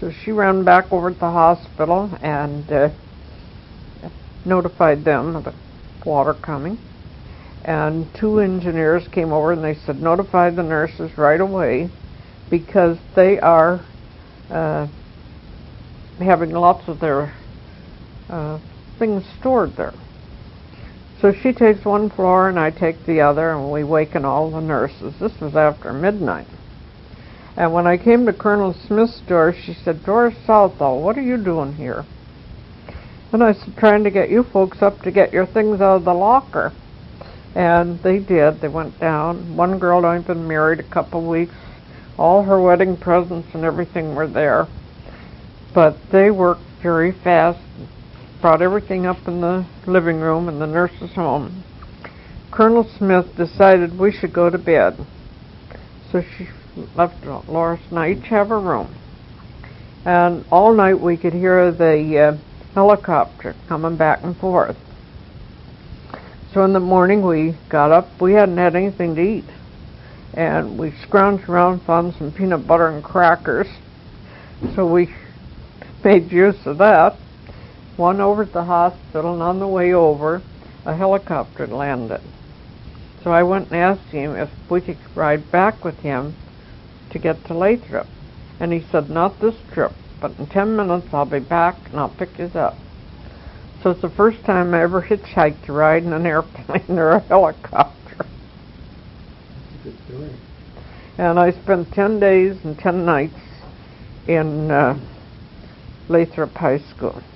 So she ran back over to the hospital and notified them of the water coming. And 2 engineers came over and they said, notify the nurses right away because they are having lots of their things stored there. So she takes one floor and I take the other, and we waken all the nurses. This was after midnight. And when I came to Colonel Smith's door, she said, Doris Southall, what are you doing here? And I said, trying to get you folks up to get your things out of the locker. And they did. They went down. One girl had only been married a couple of weeks. All her wedding presents and everything were there. But they worked very fast, brought everything up in the living room in the nurse's home. Colonel Smith decided we should go to bed. So she left Loris and I each have a room. And all night we could hear the helicopter coming back and forth. So in the morning we got up. We hadn't had anything to eat. And we scrounged around, found some peanut butter and crackers. So we made use of that. Went over to the hospital, and on the way over, a helicopter landed. So I went and asked him if we could ride back with him to get to Lathrop. And he said, not this trip, but in 10 minutes I'll be back and I'll pick you up. So it's the first time I ever hitchhiked to ride in an airplane or a helicopter. That's a good story. And I spent 10 days and 10 nights in Lathrop High School.